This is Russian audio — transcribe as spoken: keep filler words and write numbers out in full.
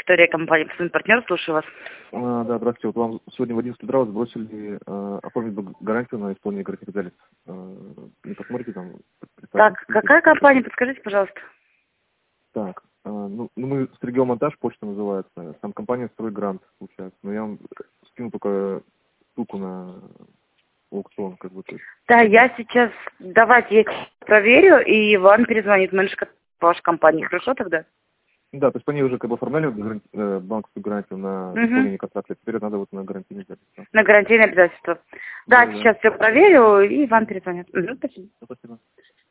Виктория, компания «Постоянный партнер», слушаю вас. А, да, здравствуйте. Вот вам сегодня в одиннадцать утра вот сбросили э, оформить б- гарантию на исполнение гарантийных обязательств. Э, не посмотрите там? Так, какая компания, подскажите, пожалуйста. Так, э, ну, ну мы «Стригеомонтаж», почта называется. Там компания «Стройгрант», получается. Но я вам скину только ссылку на аукцион, как бы. То есть. Да, я сейчас, давайте я проверю, и вам перезвонит менеджер вашей компании. Хорошо тогда? Да, то есть они уже как бы оформляли вот гаранти- э, банковскую гарантию на Угу. исполнение контракта. Теперь надо вот на гарантийные обязательства. На гарантийные обязательства. Да, Да, да. сейчас все проверю, и вам перезвонят. Угу, спасибо. Спасибо.